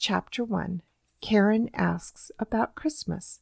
Chapter 1. Karen Asks About Christmas.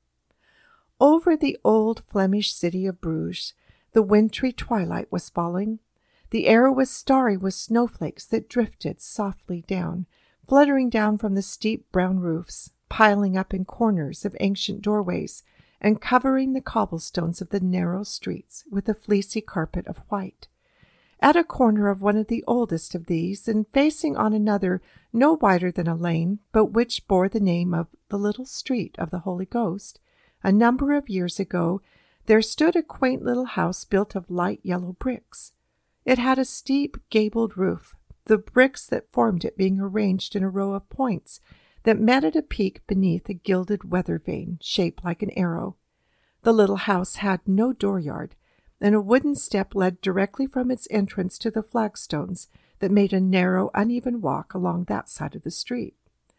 Over the old Flemish city of Bruges, the wintry twilight was falling. The air was starry with snowflakes that drifted softly down, fluttering down from the steep brown roofs, piling up in corners of ancient doorways, and covering the cobblestones of the narrow streets with a fleecy carpet of white. At a corner of one of the oldest of these, and facing on another no wider than a lane, but which bore the name of the Little Street of the Holy Ghost, a number of years ago, there stood a quaint little house built of light yellow bricks. It had a steep, gabled roof, the bricks that formed it being arranged in a row of points that met at a peak beneath a gilded weather vane shaped like an arrow. The little house had no dooryard, and a wooden step led directly from its entrance to the flagstones that made a narrow, uneven walk along that side of the street.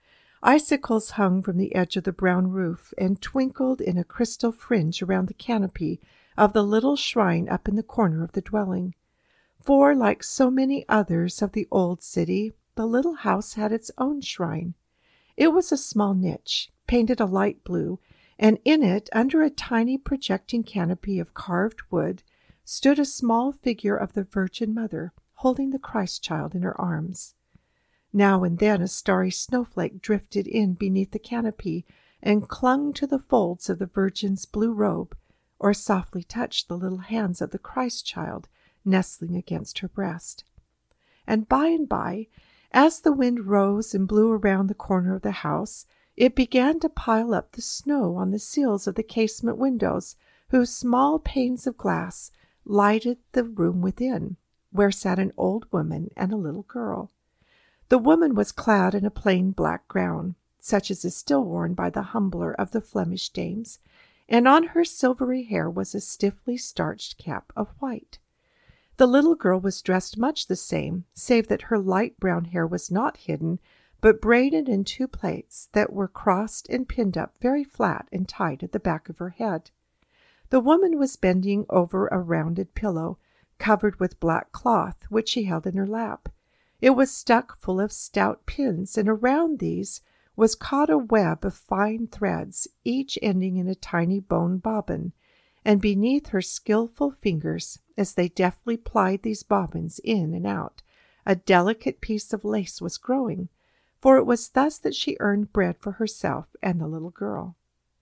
Icicles hung from the edge of the brown roof and twinkled in a crystal fringe around the canopy of the little shrine up in the corner of the dwelling. For, like so many others of the old city, the little house had its own shrine. It was a small niche, painted a light blue, and in it, under a tiny projecting canopy of carved wood, stood a small figure of the Virgin Mother, holding the Christ child in her arms. Now and then a starry snowflake drifted in beneath the canopy and clung to the folds of the Virgin's blue robe, or softly touched the little hands of the Christ child nestling against her breast. And by, as the wind rose and blew around the corner of the house, it began to pile up the snow on the sills of the casement windows, whose small panes of glass lighted the room within, where sat an old woman and a little girl. The woman was clad in a plain black gown, such as is still worn by the humbler of the Flemish dames, and on her silvery hair was a stiffly starched cap of white. The little girl was dressed much the same, save that her light brown hair was not hidden, but braided in two plaits that were crossed and pinned up very flat and tight at the back of her head. The woman was bending over a rounded pillow, covered with black cloth, which she held in her lap. It was stuck full of stout pins, and around these was caught a web of fine threads, each ending in a tiny bone bobbin, and beneath her skillful fingers, as they deftly plied these bobbins in and out, a delicate piece of lace was growing, for it was thus that she earned bread for herself and the little girl.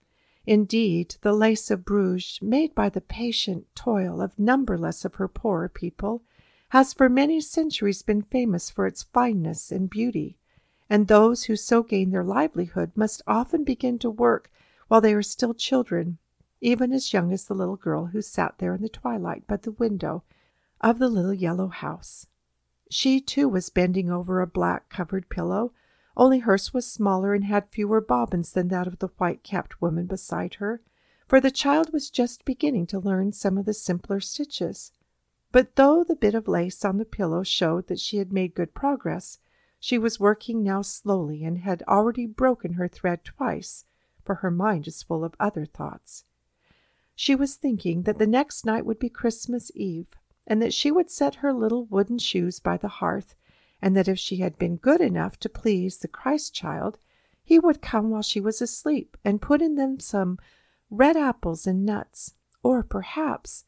Indeed, the lace of Bruges, made by the patient toil of numberless of her poorer people, has for many centuries been famous for its fineness and beauty, and those who so gain their livelihood must often begin to work while they are still children, even as young as the little girl who sat there in the twilight by the window of the little yellow house. She, too, was bending over a black-covered pillow, only hers was smaller and had fewer bobbins than that of the white-capped woman beside her, for the child was just beginning to learn some of the simpler stitches. But though the bit of lace on the pillow showed that she had made good progress, she was working now slowly and had already broken her thread twice, for her mind is full of other thoughts. She was thinking that the next night would be Christmas Eve, and that she would set her little wooden shoes by the hearth, and that if she had been good enough to please the Christ child, he would come while she was asleep and put in them some red apples and nuts, or perhaps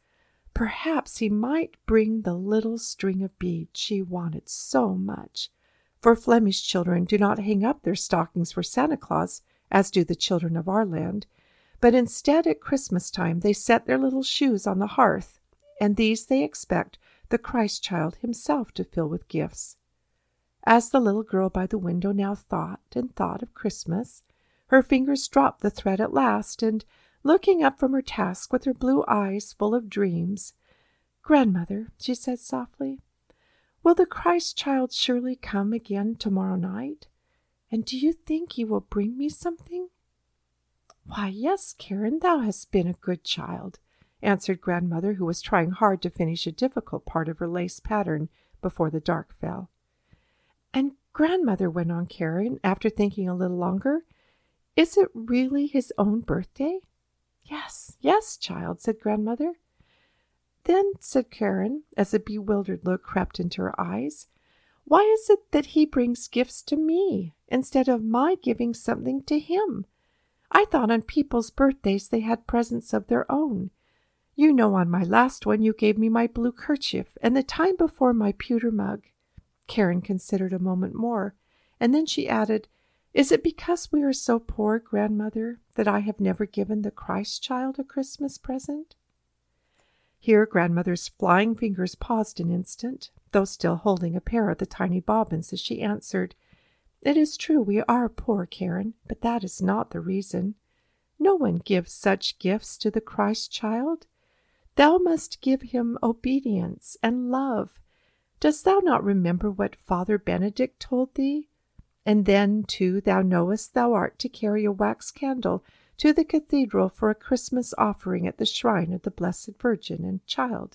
he might bring the little string of beads she wanted so much, for Flemish children do not hang up their stockings for Santa Claus, as do the children of our land, but instead at Christmas time they set their little shoes on the hearth, and these they expect the Christ child himself to fill with gifts. As the little girl by the window now thought and thought of Christmas, her fingers dropped the thread at last, and, looking up from her task with her blue eyes full of dreams, "Grandmother," she said softly, "will the Christ child surely come again tomorrow night? And do you think he will bring me something?" "Why, yes, Karen, thou hast been a good child," answered Grandmother, who was trying hard to finish a difficult part of her lace pattern before the dark fell. "And Grandmother," went on Karen, after thinking a little longer, "is it really his own birthday?" Yes, child," said Grandmother. "Then," said Karen, as a bewildered look crept into her eyes, Why is it that he brings gifts to me instead of my giving something to him? I thought on people's birthdays they had presents of their own. You know, on my last one you gave me my blue kerchief, and the time before my pewter mug." Karen considered a moment more, and then she added, "Is it because we are so poor, grandmother, that I have never given the Christ child a Christmas present?" Here grandmother's flying fingers paused an instant, though still holding a pair of the tiny bobbins, as she answered, "It is true we are poor, Karen, but that is not the reason. No one gives such gifts to the Christ child. Thou must give him obedience and love. Dost thou not remember what Father Benedict told thee? And then, too, thou knowest thou art to carry a wax candle to the cathedral for a Christmas offering at the shrine of the Blessed Virgin and Child."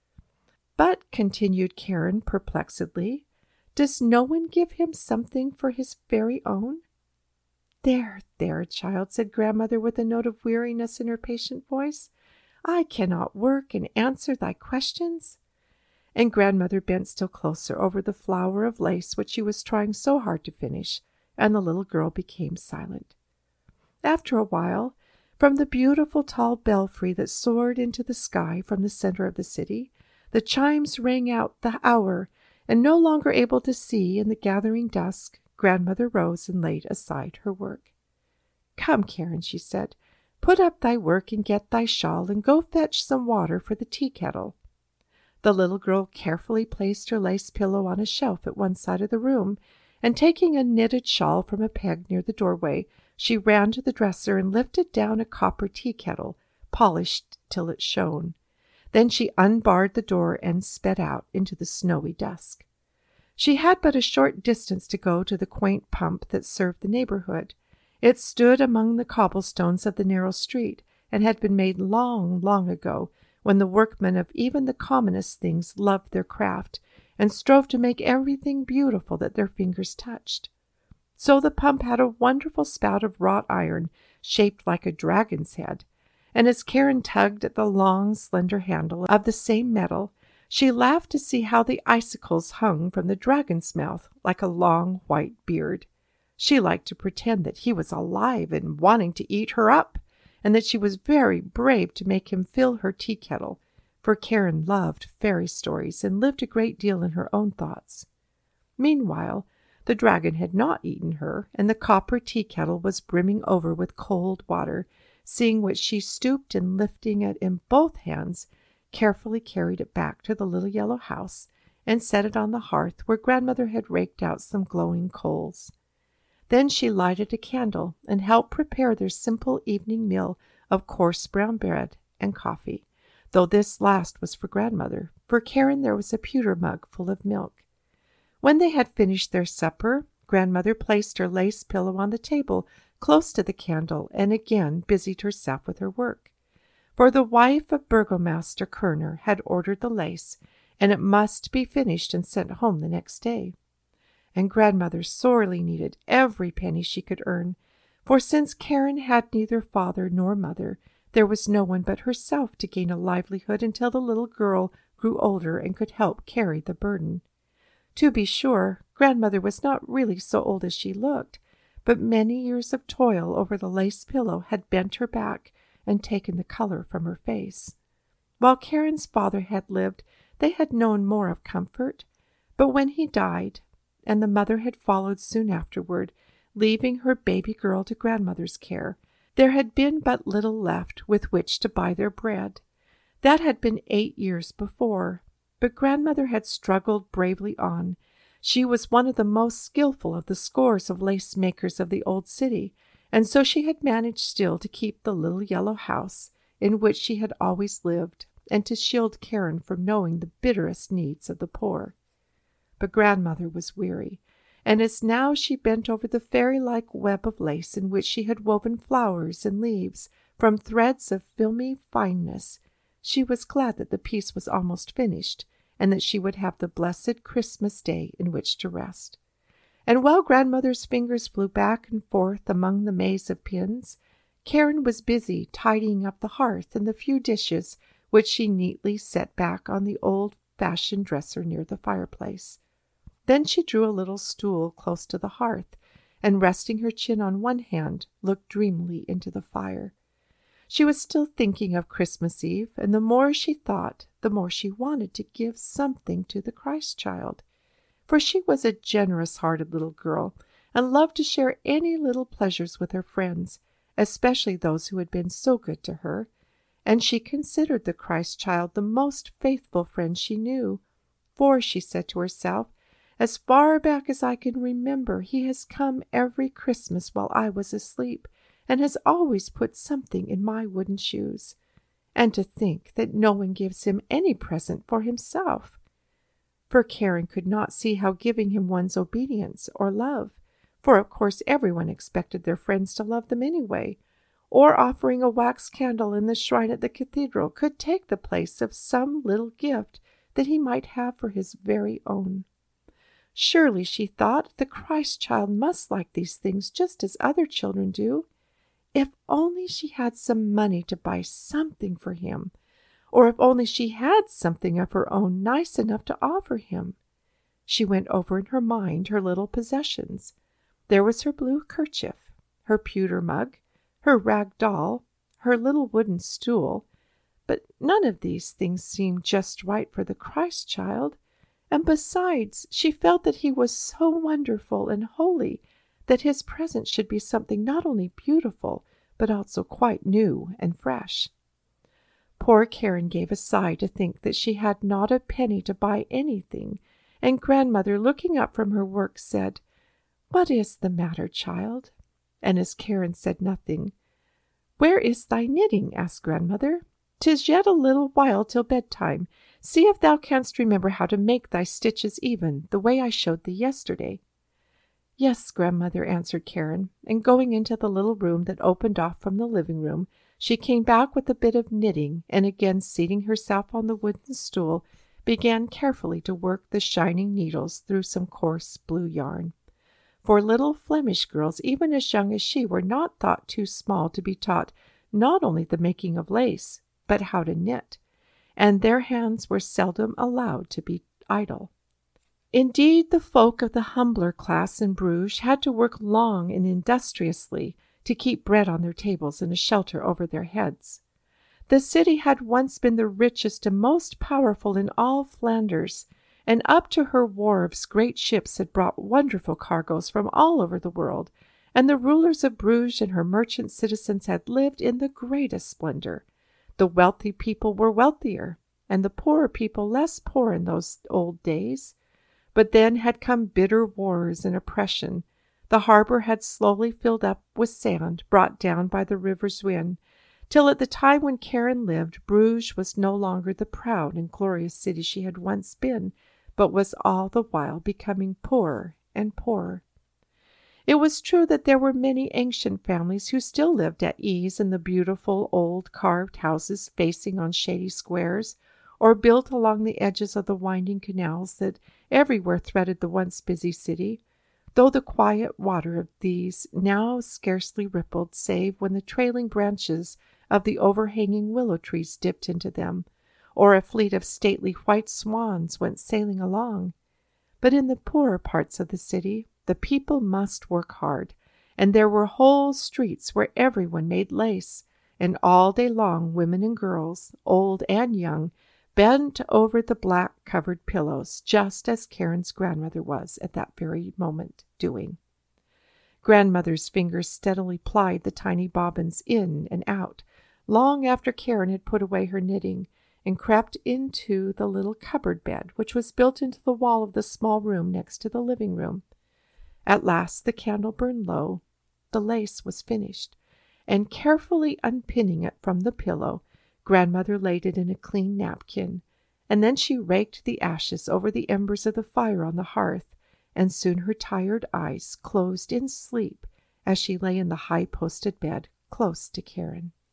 "But," continued Karen perplexedly, "does no one give him something for his very own?" "There, there, child," said grandmother with a note of weariness in her patient voice. "I cannot work and answer thy questions." And grandmother bent still closer over the flower of lace which she was trying so hard to finish, and the little girl became silent. After a while, from the beautiful tall belfry that soared into the sky from the center of the city, the chimes rang out the hour, and no longer able to see in the gathering dusk, grandmother rose and laid aside her work. "Come, Karen," she said, "put up thy work and get thy shawl, and go fetch some water for the tea kettle." The little girl carefully placed her lace pillow on a shelf at one side of the room, and taking a knitted shawl from a peg near the doorway, she ran to the dresser and lifted down a copper tea kettle, polished till it shone. Then she unbarred the door and sped out into the snowy dusk. She had but a short distance to go to the quaint pump that served the neighborhood. It stood among the cobblestones of the narrow street, and had been made long, long ago, when the workmen of even the commonest things loved their craft, and strove to make everything beautiful that their fingers touched. So the pump had a wonderful spout of wrought iron, shaped like a dragon's head, and as Karen tugged at the long, slender handle of the same metal, she laughed to see how the icicles hung from the dragon's mouth like a long white beard. She liked to pretend that he was alive and wanting to eat her up, and that she was very brave to make him fill her tea kettle, for Karen loved fairy stories and lived a great deal in her own thoughts. Meanwhile, the dragon had not eaten her, and the copper tea kettle was brimming over with cold water, seeing which she stooped and, lifting it in both hands, carefully carried it back to the little yellow house and set it on the hearth where grandmother had raked out some glowing coals. Then she lighted a candle and helped prepare their simple evening meal of coarse brown bread and coffee, though this last was for grandmother. For Karen there was a pewter mug full of milk. When they had finished their supper, grandmother placed her lace pillow on the table close to the candle and again busied herself with her work. For the wife of Burgomaster Kerner had ordered the lace, and it must be finished and sent home the next day. And grandmother sorely needed every penny she could earn, for since Karen had neither father nor mother, there was no one but herself to gain a livelihood until the little girl grew older and could help carry the burden. To be sure, grandmother was not really so old as she looked, but many years of toil over the lace pillow had bent her back and taken the color from her face. While Karen's father had lived, they had known more of comfort, but when he died, and the mother had followed soon afterward, leaving her baby girl to grandmother's care, there had been but little left with which to buy their bread. That had been 8 years before, but grandmother had struggled bravely on. She was one of the most skillful of the scores of lace makers of the old city, and so she had managed still to keep the little yellow house in which she had always lived, and to shield Karen from knowing the bitterest needs of the poor. But grandmother was weary, and as now she bent over the fairy-like web of lace in which she had woven flowers and leaves from threads of filmy fineness, she was glad that the piece was almost finished, and that she would have the blessed Christmas day in which to rest. And while grandmother's fingers flew back and forth among the maze of pins, Karen was busy tidying up the hearth and the few dishes which she neatly set back on the old-fashioned dresser near the fireplace. Then she drew a little stool close to the hearth, and resting her chin on one hand, looked dreamily into the fire. She was still thinking of Christmas Eve, and the more she thought, the more she wanted to give something to the Christ child. For she was a generous-hearted little girl, and loved to share any little pleasures with her friends, especially those who had been so good to her. And she considered the Christ child the most faithful friend she knew. For, she said to herself, as far back as I can remember, he has come every Christmas while I was asleep, and has always put something in my wooden shoes. And to think that no one gives him any present for himself. For Karen could not see how giving him one's obedience or love, for of course everyone expected their friends to love them anyway, or offering a wax candle in the shrine at the cathedral could take the place of some little gift that he might have for his very own. Surely, she thought, the Christ child must like these things just as other children do. If only she had some money to buy something for him, or if only she had something of her own nice enough to offer him. She went over in her mind her little possessions. There was her blue kerchief, her pewter mug, her rag doll, her little wooden stool, but none of these things seemed just right for the Christ child. And besides, she felt that he was so wonderful and holy that his present should be something not only beautiful, but also quite new and fresh. Poor Karen gave a sigh to think that she had not a penny to buy anything, and Grandmother, looking up from her work, said, "What is the matter, child?" And as Karen said nothing, "Where is thy knitting?" asked Grandmother. "'Tis yet a little while till bedtime. See if thou canst remember how to make thy stitches even, the way I showed thee yesterday." "Yes, Grandmother," answered Karen, and going into the little room that opened off from the living room, she came back with a bit of knitting, and again seating herself on the wooden stool, began carefully to work the shining needles through some coarse blue yarn. For little Flemish girls, even as young as she, were not thought too small to be taught not only the making of lace, but how to knit, and their hands were seldom allowed to be idle. Indeed, the folk of the humbler class in Bruges had to work long and industriously to keep bread on their tables and a shelter over their heads. The city had once been the richest and most powerful in all Flanders, and up to her wharves great ships had brought wonderful cargoes from all over the world, and the rulers of Bruges and her merchant citizens had lived in the greatest splendor. The wealthy people were wealthier, and the poorer people less poor in those old days. But then had come bitter wars and oppression. The harbor had slowly filled up with sand brought down by the river's wind, till at the time when Karen lived, Bruges was no longer the proud and glorious city she had once been, but was all the while becoming poorer and poorer. It was true that there were many ancient families who still lived at ease in the beautiful old carved houses facing on shady squares, or built along the edges of the winding canals that everywhere threaded the once busy city, though the quiet water of these now scarcely rippled save when the trailing branches of the overhanging willow trees dipped into them, or a fleet of stately white swans went sailing along. But in the poorer parts of the city, the people must work hard, and there were whole streets where everyone made lace, and all day long women and girls, old and young, bent over the black-covered pillows, just as Karen's grandmother was at that very moment doing. Grandmother's fingers steadily plied the tiny bobbins in and out, long after Karen had put away her knitting, and crept into the little cupboard bed, which was built into the wall of the small room next to the living room. At last the candle burned low, the lace was finished, and carefully unpinning it from the pillow, Grandmother laid it in a clean napkin, and then she raked the ashes over the embers of the fire on the hearth, and soon her tired eyes closed in sleep as she lay in the high-posted bed close to Karen.